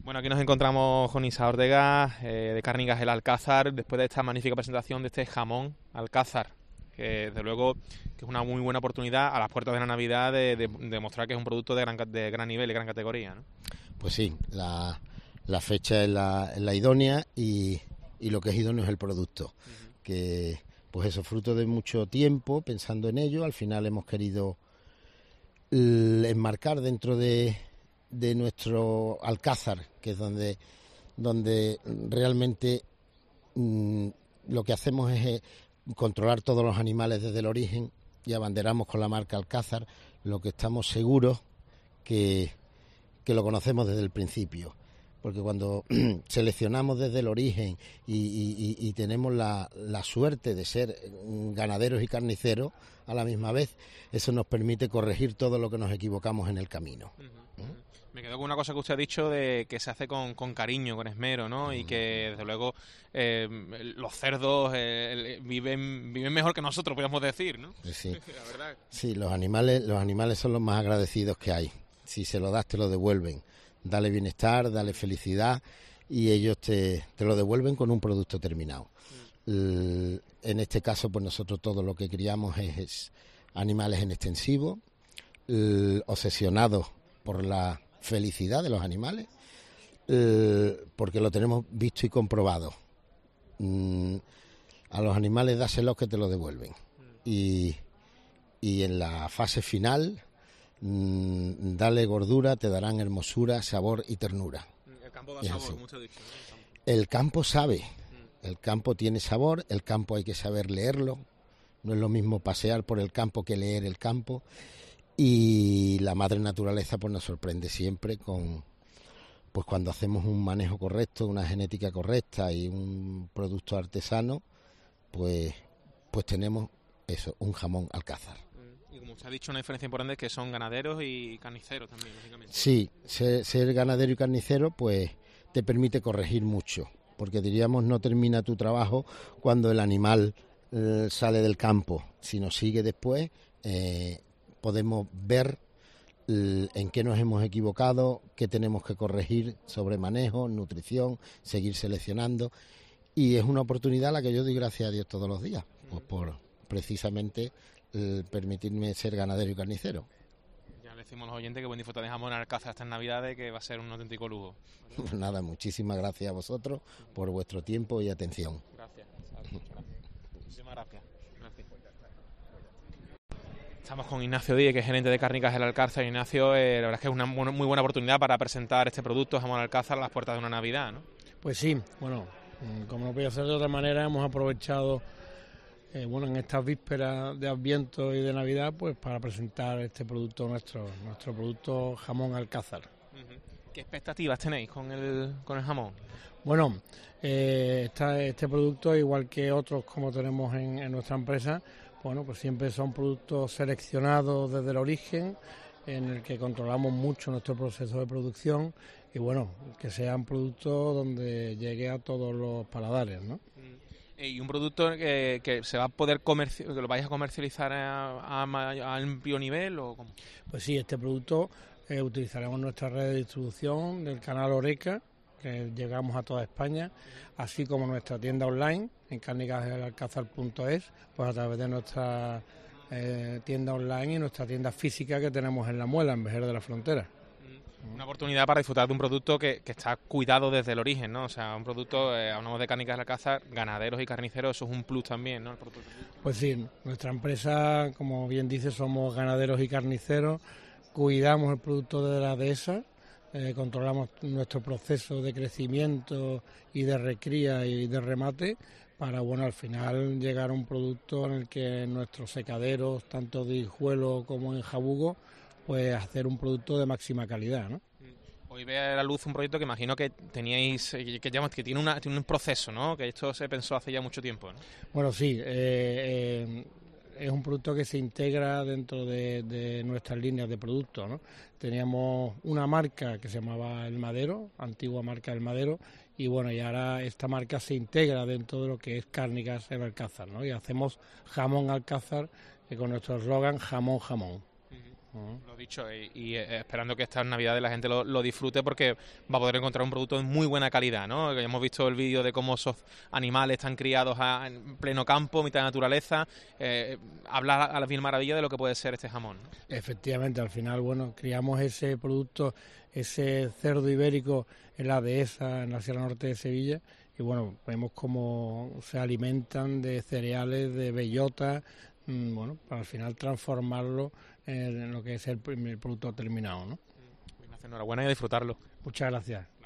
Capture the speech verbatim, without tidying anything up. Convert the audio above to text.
Bueno, aquí nos encontramos con Isa Ortega, eh, de Cárnicas El Alcázar, después de esta magnífica presentación de este jamón Alcázar, que desde luego que es una muy buena oportunidad a las puertas de la Navidad de, de, de mostrar que es un producto de gran, de gran nivel y gran categoría, ¿no? Pues sí, la, la fecha es la, es la idónea y, y lo que es idóneo es el producto, uh-huh. que pues eso, fruto de mucho tiempo pensando en ello, al final hemos querido l- enmarcar dentro de, de nuestro Alcázar, que es donde, donde realmente mmm, lo que hacemos es eh, controlar todos los animales desde el origen y abanderamos con la marca Alcázar lo que estamos seguros que, que lo conocemos desde el principio. Porque cuando seleccionamos desde el origen y, y, y tenemos la, la suerte de ser ganaderos y carniceros a la misma vez, eso nos permite corregir todo lo que nos equivocamos en el camino. Uh-huh. ¿Mm? Me quedo con una cosa que usted ha dicho de que se hace con, con cariño, con esmero, ¿no? Y que desde luego eh, los cerdos eh, viven viven mejor que nosotros, podríamos decir, ¿no? Sí, La verdad. Sí, los animales, los animales son los más agradecidos que hay. Si se lo das, te lo devuelven. Dale bienestar, dale felicidad y ellos te, te lo devuelven con un producto terminado. Mm. En este caso, pues nosotros todo lo que criamos es, es animales en extensivo, l, obsesionados por la felicidad de los animales, l, porque lo tenemos visto y comprobado. Mm, a los animales dáselos que te lo devuelven. Mm. Y, y en la fase final, Mm, dale gordura, te darán hermosura, sabor y ternura. El campo da sabor, como usted ha dicho, ¿no? El campo sabe, mm. el campo tiene sabor, el campo hay que saber leerlo, no es lo mismo pasear por el campo que leer el campo, y la madre naturaleza pues nos sorprende siempre con, pues cuando hacemos un manejo correcto, una genética correcta y un producto artesano, pues, pues tenemos eso, un jamón Alcázar. Y como usted ha dicho, una diferencia importante es que son ganaderos y carniceros también, lógicamente. Sí, ser, ser ganadero y carnicero pues te permite corregir mucho, porque diríamos no termina tu trabajo cuando el animal eh, sale del campo, sino sigue después, eh, podemos ver eh, en qué nos hemos equivocado, qué tenemos que corregir sobre manejo, nutrición, seguir seleccionando, y es una oportunidad a la que yo doy gracias a Dios todos los días, pues por precisamente el permitirme ser ganadero y carnicero. Ya le decimos a los oyentes que buen disfrutar de jamón Alcázar estas Navidades, que va a ser un auténtico lujo. Pues nada, muchísimas gracias a vosotros por vuestro tiempo y atención. Gracias. Muchísimas gracias. gracias. Estamos con Ignacio Díez, que es gerente de Cárnicas El Alcázar. Ignacio, eh, la verdad es que es una muy buena oportunidad para presentar este producto, jamón Alcázar, a las puertas de una Navidad, ¿no? Pues sí, bueno, como no podía ser de otra manera, hemos aprovechado Eh, bueno, en estas vísperas de Adviento y de Navidad, pues para presentar este producto nuestro, nuestro producto jamón Alcázar. Uh-huh. ¿Qué expectativas tenéis con el con el jamón? Bueno, eh, esta, este producto, igual que otros como tenemos en, en nuestra empresa, bueno, pues siempre son productos seleccionados desde el origen, en el que controlamos mucho nuestro proceso de producción y bueno, que sean productos donde llegue a todos los paladares, ¿no? Uh-huh. Y un producto que, que se va a poder comercializar, que lo vais a comercializar a, a, a amplio nivel o cómo? Pues sí, este producto eh, utilizaremos nuestra red de distribución del canal Oreca, que llegamos a toda España, así como nuestra tienda online en cárnicas el alcázar punto es, pues a través de nuestra eh, tienda online y nuestra tienda física que tenemos en La Muela, en Vejer de la Frontera. Una oportunidad para disfrutar de un producto que, que está cuidado desde el origen, ¿no? O sea, un producto, eh, hablamos de Cárnicas del Alcázar, ganaderos y carniceros, eso es un plus también, ¿no? El pues sí, nuestra empresa, como bien dice, somos ganaderos y carniceros, cuidamos el producto de la dehesa, eh, controlamos nuestro proceso de crecimiento y de recría y de remate para, bueno, al final llegar a un producto en el que nuestros secaderos, tanto de hijuelo como en jabugo, pues hacer un producto de máxima calidad, ¿no? Hoy ve a la luz un proyecto que imagino que teníais, que, llama, que tiene, una, tiene un proceso, ¿no? Que esto se pensó hace ya mucho tiempo, ¿no? Bueno, sí, eh, eh, es un producto que se integra dentro de, de nuestras líneas de productos, ¿no? Teníamos una marca que se llamaba El Madero, antigua marca El Madero, y bueno, y ahora esta marca se integra dentro de lo que es Cárnicas El Alcázar, ¿no? Y hacemos jamón Alcázar, eh, con nuestro eslogan jamón, jamón. Lo dicho, y, y esperando que estas navidades la gente lo, lo disfrute, porque va a poder encontrar un producto de muy buena calidad, ¿no? Hemos visto el vídeo de cómo esos animales están criados a, en pleno campo, mitad de naturaleza. Eh, habla a las mil maravillas de lo que puede ser este jamón, ¿no? Efectivamente, al final, bueno, criamos ese producto, ese cerdo ibérico en la dehesa, en la Sierra Norte de Sevilla, y bueno, vemos cómo se alimentan de cereales, de bellota, mmm, bueno, para al final transformarlo en lo que es el, el producto terminado, ¿no? Enhorabuena y a disfrutarlo. Muchas gracias.